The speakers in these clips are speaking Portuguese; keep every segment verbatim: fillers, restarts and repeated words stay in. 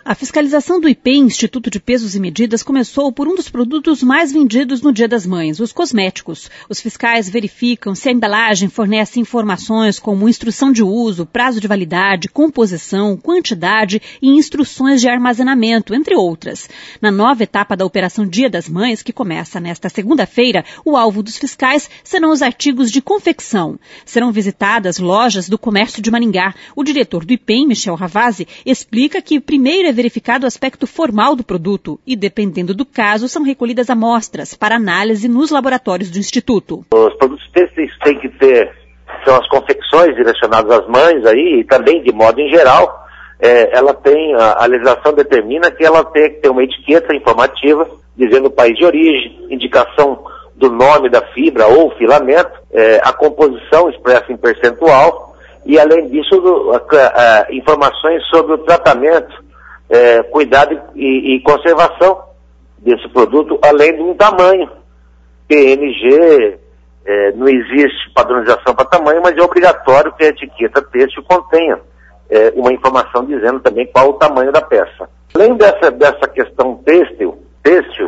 A fiscalização do I P E M, Instituto de Pesos e Medidas, começou por um dos produtos mais vendidos no Dia das Mães, os cosméticos. Os fiscais verificam se a embalagem fornece informações como instrução de uso, prazo de validade, composição, quantidade e instruções de armazenamento, entre outras. Na nova etapa da Operação Dia das Mães, que começa nesta segunda-feira, o alvo dos fiscais serão os artigos de confecção. Serão visitadas lojas do comércio de Maringá. O diretor do I P E M, Michel Ravazzi, explica que primeiro é verificado o aspecto formal do produto e, dependendo do caso, são recolhidas amostras para análise nos laboratórios do Instituto. Os produtos têxteis têm que ter, são as confecções direcionadas às mães aí, e também, de modo em geral, é, ela tem, a, a legislação determina que ela tem que ter uma etiqueta informativa, dizendo o país de origem, indicação do nome da fibra ou filamento, é, a composição expressa em percentual, e além disso, do, a, a, informações sobre o tratamento, É, cuidado e, e conservação desse produto, além de um tamanho. P M G, é, não existe padronização para tamanho, mas é obrigatório que a etiqueta têxtil contenha é, uma informação dizendo também qual o tamanho da peça. Além dessa, dessa questão têxtil, têxtil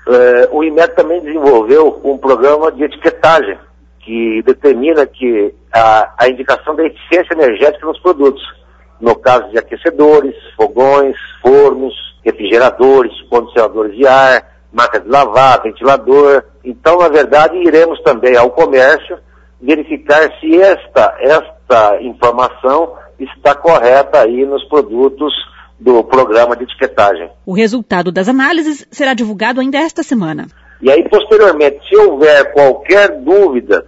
é, o I M E D também desenvolveu um programa de etiquetagem que determina que a, a indicação da eficiência energética nos produtos. No caso de aquecedores, fogões, fornos, refrigeradores, condicionadores de ar, máquina de lavar, ventilador. Então, na verdade, iremos também ao comércio verificar se esta, esta informação está correta aí nos produtos do programa de etiquetagem. O resultado das análises será divulgado ainda esta semana. E aí, posteriormente, se houver qualquer dúvida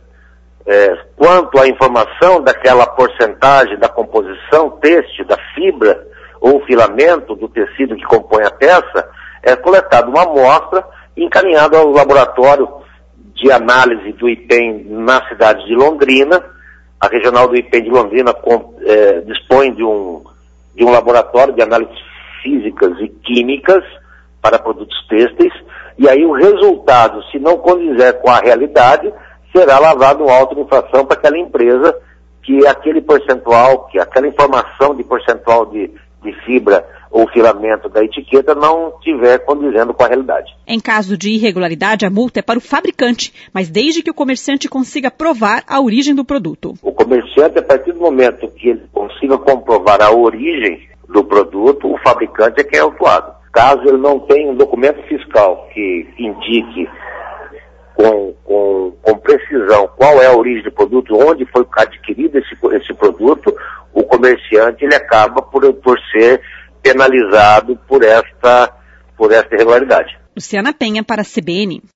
É, quanto à informação daquela porcentagem da composição têxtil, da fibra ou filamento do tecido que compõe a peça, é coletada uma amostra encaminhada ao laboratório de análise do I P E M na cidade de Londrina. A regional do I P E M de Londrina com, é, dispõe de um, de um laboratório de análises físicas e químicas para produtos têxteis, e aí o resultado, se não condizer com a realidade, será lavado um auto de infração para aquela empresa que aquele percentual, que aquela informação de percentual de, de fibra ou filamento da etiqueta não estiver condizendo com a realidade. Em caso de irregularidade, a multa é para o fabricante, mas desde que o comerciante consiga provar a origem do produto. O comerciante, a partir do momento que ele consiga comprovar a origem do produto, o fabricante é quem é autuado. Caso ele não tenha um documento fiscal que indique Com, com, com precisão qual é a origem do produto, onde foi adquirido esse, esse produto, o comerciante ele acaba por, por ser penalizado por esta, por esta irregularidade. Luciana Penha para a C B N.